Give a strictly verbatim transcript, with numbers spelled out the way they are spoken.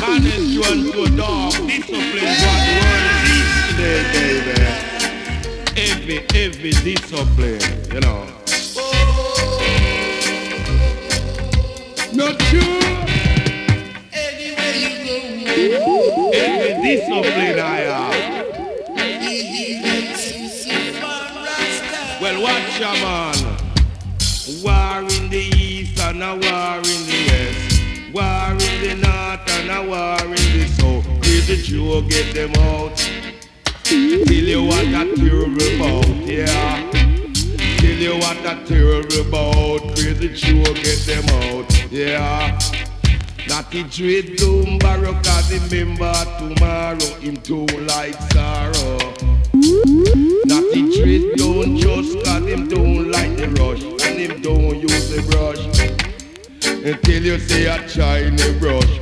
Honest, you and to dog. Discipline what the world needs today, baby. Every, every discipline, you know. Not true. Anywhere you go, every discipline I have. Well, watch ya, man. War in the east and a war in the west. War in the north and a war in the south. Crazy Joe, get them out. Tell you what a terrible about, yeah. Tell you what a terrible about. Crazy Joe, get them out, yeah. Not the dread doom barrow, cause remember tomorrow him too like sorrow. Not the dread don't just cause him don't like the rush, and him don't use the brush. Until you say a China brush,